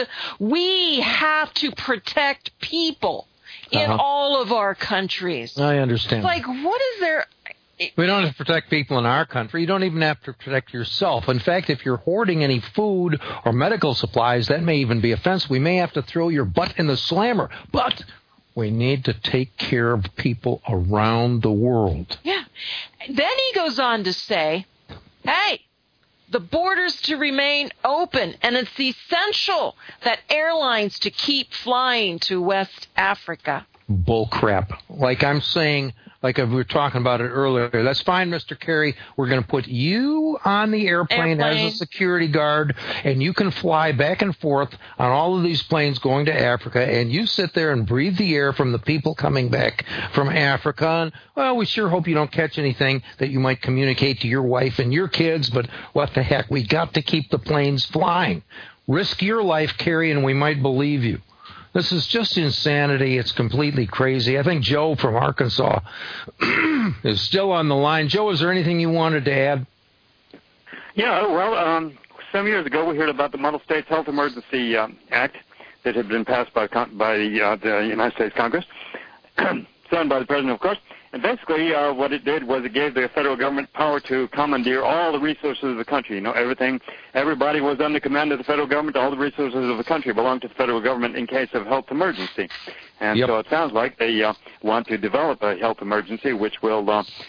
B: We have to protect people in all of our countries.
C: I understand.
B: It's like, what is there?
C: We don't have to protect people in our country. You don't even have to protect yourself. In fact, if you're hoarding any food or medical supplies, that may even be offensive. We may have to throw your butt in the slammer. But we need to take care of people around the world.
B: Yeah. Then he goes on to say, hey, the borders to remain open, and it's essential that airlines to keep flying to West Africa.
C: Bull crap. Like I'm saying, like we were talking about it earlier, that's fine, Mr. Kerry. We're going to put you on the airplane as a security guard, and you can fly back and forth on all of these planes going to Africa, and you sit there and breathe the air from the people coming back from Africa. And, well, we sure hope you don't catch anything that you might communicate to your wife and your kids, but what the heck, we got to keep the planes flying. Risk your life, Kerry, and we might believe you. This is just insanity. It's completely crazy. I think Joe from Arkansas is still on the line. Joe, is there anything you wanted to add?
E: Yeah, well, some years ago we heard about the Model States Health Emergency Act that had been passed by the United States Congress, signed by the President, of course. And basically what it did was it gave the federal government power to commandeer all the resources of the country. Everybody was under command of the federal government. All the resources of the country belonged to the federal government in case of health emergency. And so it sounds like they want to develop a health emergency which will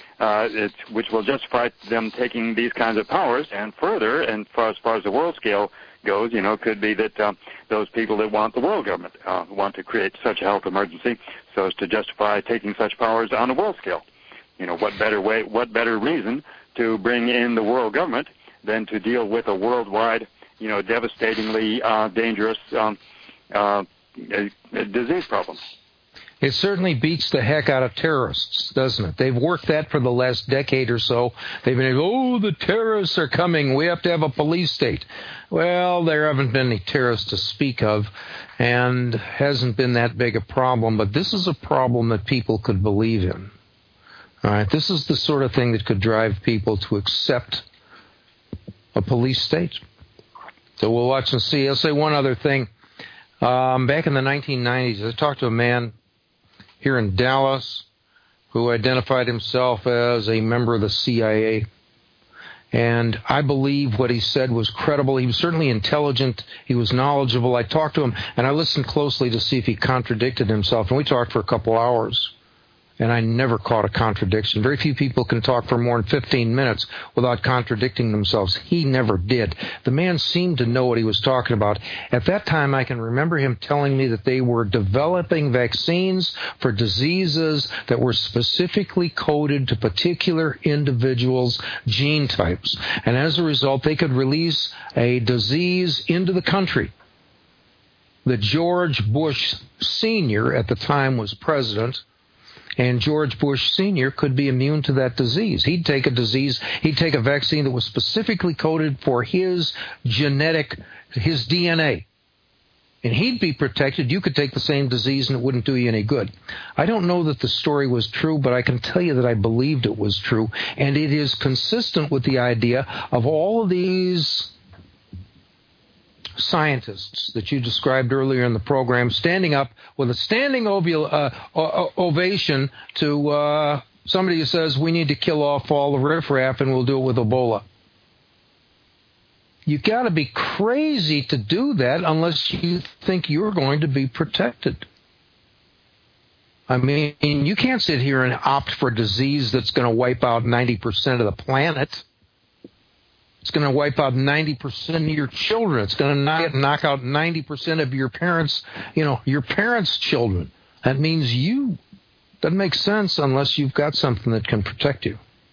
E: justify them taking these kinds of powers. And further, and as far as the world scale goes, it could be that those people that want the world government want to create such a health emergency so as to justify taking such powers on a world scale. What better reason to bring in the world government than to deal with a worldwide, devastatingly dangerous disease problem?
C: It certainly beats the heck out of terrorists, doesn't it? They've worked that for the last decade or so. They've been, the terrorists are coming. We have to have a police state. Well, there haven't been any terrorists to speak of, and hasn't been that big a problem. But this is a problem that people could believe in. All right, this is the sort of thing that could drive people to accept a police state. So we'll watch and see. I'll say one other thing. Back in the 1990s, I talked to a man here in Dallas who identified himself as a member of the CIA. And I believe what he said was credible. He was certainly intelligent. He was knowledgeable. I talked to him, and I listened closely to see if he contradicted himself. And we talked for a couple hours. And I never caught a contradiction. Very few people can talk for more than 15 minutes without contradicting themselves. He never did. The man seemed to know what he was talking about. At that time, I can remember him telling me that they were developing vaccines for diseases that were specifically coded to particular individuals' gene types. And as a result, they could release a disease into the country. That George Bush Sr. at the time was president, and George Bush Sr. could be immune to that disease. He'd take a vaccine that was specifically coded for his DNA. And he'd be protected. You could take the same disease and it wouldn't do you any good. I don't know that the story was true, but I can tell you that I believed it was true. And it is consistent with the idea of all of these scientists that you described earlier in the program standing up with a standing ovation to somebody who says we need to kill off all the riffraff and we'll do it with Ebola. You got to be crazy to do that unless you think you're going to be protected. I mean, you can't sit here and opt for a disease that's going to wipe out 90% of the planet. It's going to wipe out 90% of your children. It's going to knock out 90% of your parents' children. That means you. Doesn't make sense unless you've got something that can protect you.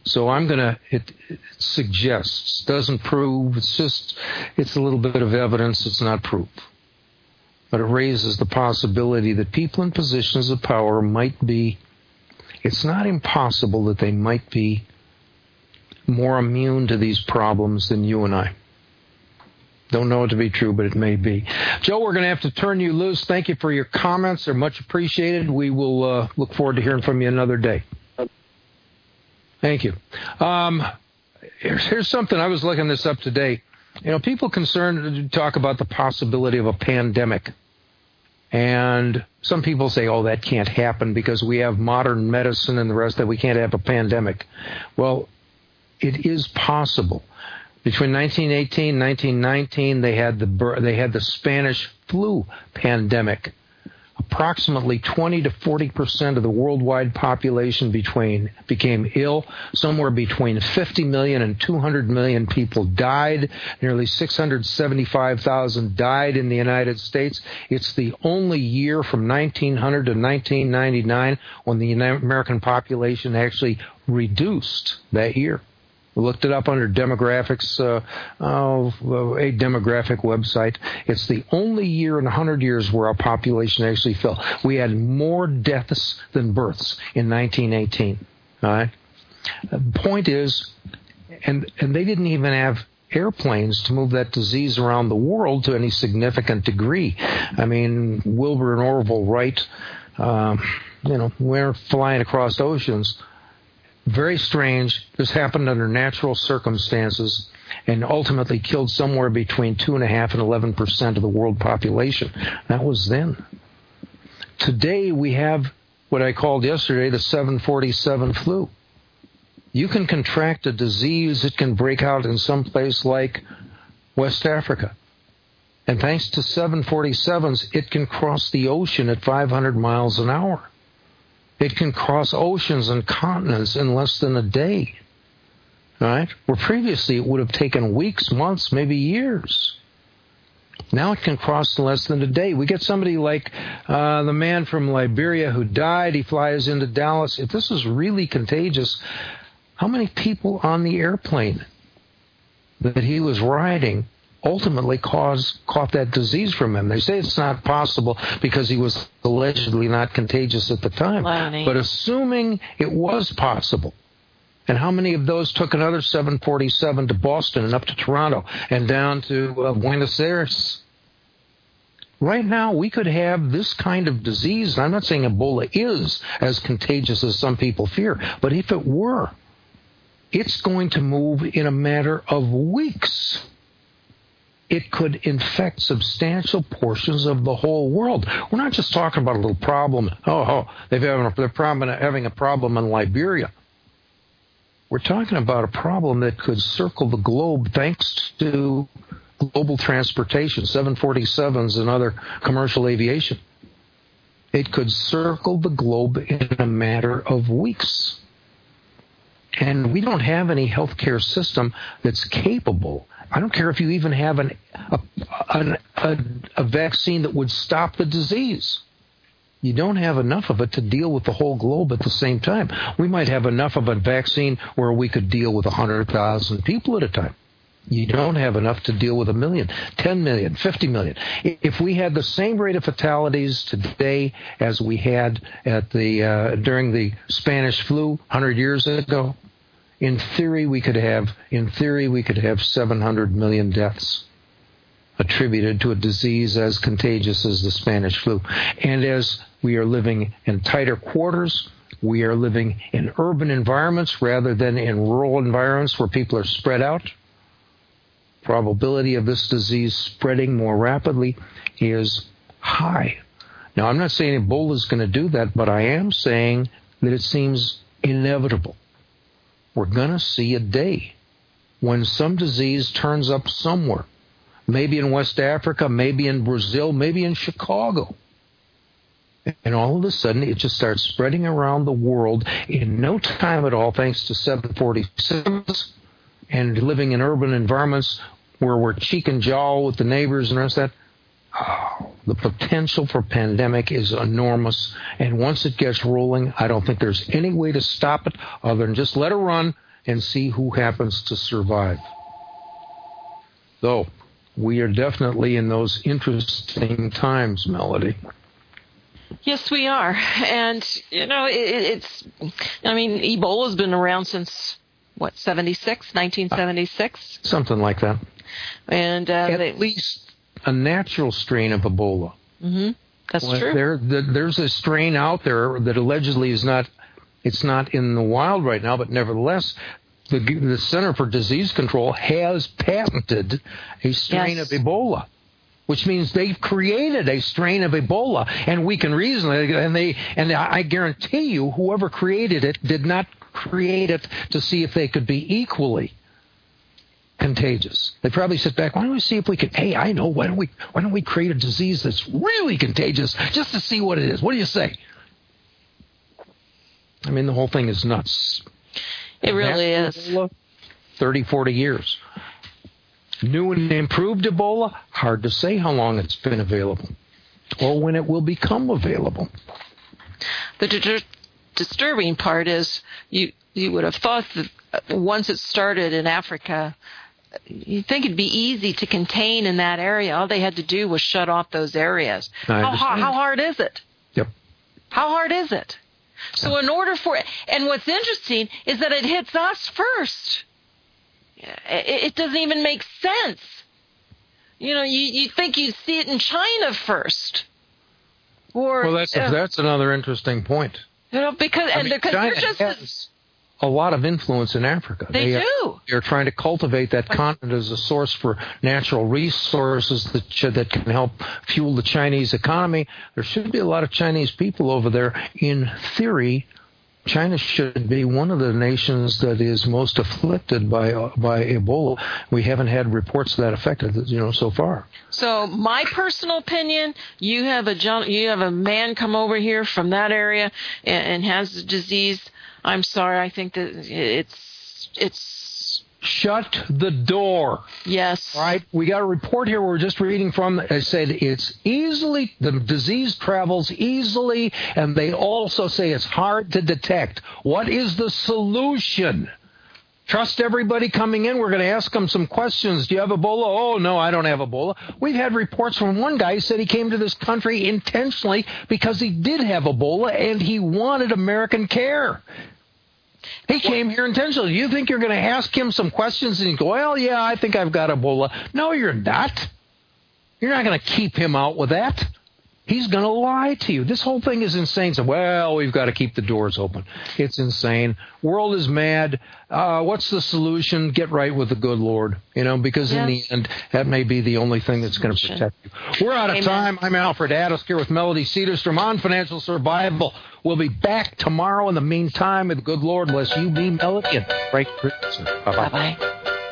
C: So it suggests, doesn't prove, it's a little bit of evidence, it's not proof. But it raises the possibility that people in positions of power might be, it's not impossible that they might be more immune to these problems than you and I. Don't know it to be true, but it may be. Joe, we're going to have to turn you loose. Thank you for your comments. They're much appreciated. We will look forward to hearing from you another day. Thank you. Here's something. I was looking this up today. People concerned talk about the possibility of a pandemic. And some people say, oh, that can't happen because we have modern medicine and the rest, that we can't have a pandemic. Well, it is possible. Between 1918 and 1919, they had the Spanish flu pandemic. Approximately 20 to 40% of the worldwide population became ill. Somewhere between 50 million and 200 million people died. Nearly 675,000 died in the United States. It's the only year from 1900 to 1999 when the American population actually reduced that year. We looked it up under demographics, a demographic website. It's the only year in 100 years where our population actually fell. We had more deaths than births in 1918. All right? The point is, and they didn't even have airplanes to move that disease around the world to any significant degree. I mean, Wilbur and Orville Wright, we're flying across oceans. Very strange. This happened under natural circumstances and ultimately killed somewhere between 2.5% and 11% of the world population. That was then. Today we have what I called yesterday the 747 flu. You can contract a disease that can break out in some place like West Africa. And thanks to 747s, it can cross the ocean at 500 miles an hour. It can cross oceans and continents in less than a day, right? Where previously it would have taken weeks, months, maybe years. Now it can cross in less than a day. We get somebody like the man from Liberia who died. He flies into Dallas. If this is really contagious, how many people on the airplane that he was riding ultimately caught that disease from him? They say it's not possible because he was allegedly not contagious at the time.
B: Lonnie.
C: But assuming it was possible, and how many of those took another 747 to Boston and up to Toronto and down to Buenos Aires? Right now, we could have this kind of disease. And I'm not saying Ebola is as contagious as some people fear, but if it were, it's going to move in a matter of weeks. It could infect substantial portions of the whole world. We're not just talking about a little problem. They're having a problem in Liberia. We're talking about a problem that could circle the globe thanks to global transportation, 747s and other commercial aviation. It could circle the globe in a matter of weeks. And we don't have any healthcare system that's capable. I don't care if you even have a vaccine that would stop the disease. You don't have enough of it to deal with the whole globe at the same time. We might have enough of a vaccine where we could deal with 100,000 people at a time. You don't have enough to deal with 1 million, 10 million, 50 million. If we had the same rate of fatalities today as we had at during the Spanish flu 100 years ago, in theory we could have 700 million deaths attributed to a disease as contagious as the Spanish flu. And as we are living in tighter quarters, we are living in urban environments rather than in rural environments where people are spread out. Probability of this disease spreading more rapidly is high. Now, I'm not saying Ebola is going to do that, but I am saying that it seems inevitable. We're going to see a day when some disease turns up somewhere, maybe in West Africa, maybe in Brazil, maybe in Chicago. And all of a sudden, it just starts spreading around the world in no time at all, thanks to 747s and living in urban environments where we're cheek and jowl with the neighbors and the rest of that. Oh, the potential for pandemic is enormous. And once it gets rolling, I don't think there's any way to stop it other than just let it run and see who happens to survive. Though, we are definitely in those interesting times, Melody.
B: Yes, we are. And, Ebola's been around since, 1976?
C: Something like that.
B: And
C: at least a natural strain of Ebola.
B: Mm-hmm. That's true.
C: There's a strain out there that allegedly it's not in the wild right now, but nevertheless, the Center for Disease Control has patented a strain of Ebola, which means they've created a strain of Ebola, and we can reason and I guarantee you, whoever created it did not create it to see if they could be equally contagious. They probably sit back, why don't we see if we can, hey, I know, why don't we create a disease that's really contagious just to see what it is? What do you say? I mean, the whole thing is nuts.
B: It really is.
C: 30, 40 years. New and improved Ebola, hard to say how long it's been available or when it will become available.
B: The disturbing part is you would have thought that once it started in Africa, you'd think it'd be easy to contain in that area. All they had to do was shut off those areas. How hard is it?
C: Yep.
B: How hard is it? So in order for – and what's interesting is that it hits us first. It doesn't even make sense. You think you'd see it in China first.
C: Well, that's another interesting point.
B: Because
C: China
B: they're just
C: has a lot of influence in Africa.
B: They do.
C: They're trying to cultivate that continent as a source for natural resources that can help fuel the Chinese economy. There should be a lot of Chinese people over there. In theory, China should be one of the nations that is most afflicted by Ebola. We haven't had reports to that effect, so far.
B: So, my personal opinion, you have a man come over here from that area and has the disease. I'm sorry, I think that it's
C: shut the door.
B: Yes.
C: Right? We got a report here we're just reading from. It said the disease travels easily, and they also say it's hard to detect. What is the solution? Trust everybody coming in. We're going to ask them some questions. Do you have Ebola? Oh, no, I don't have Ebola. We've had reports from one guy who said he came to this country intentionally because he did have Ebola and he wanted American care. He came here intentionally. You think you're going to ask him some questions and you go, well, yeah, I think I've got Ebola. No, you're not. You're not going to keep him out with that. He's going to lie to you. This whole thing is insane. So, well, we've got to keep the doors open. It's insane. World is mad. What's the solution? Get right with the good Lord, because in the end, that may be the only thing that's going to protect you. We're out of time. I'm Alfred Adams here with Melody Cedarstrom on Financial Survival. We'll be back tomorrow. In the meantime, with the good Lord, bless you, be Melody, and Frank Christensen. Bye-bye.
B: Bye-bye.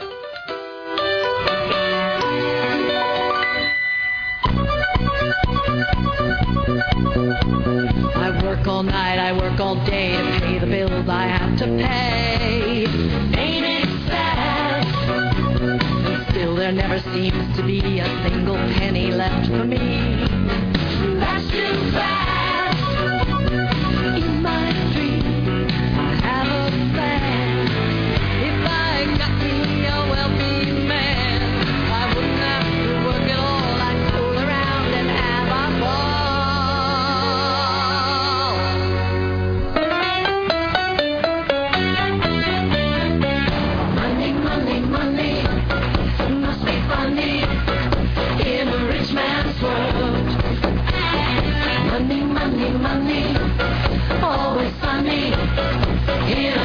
F: I work all night, I work all day to pay the bills I have to pay. Ain't it sad? And still there never seems to be a single penny left for me. That's too bad. In my dream, I have a plan. If I got me a wealthy man, I wouldn't have to work at all. I'd fool around and have a ball. Money, always sunny in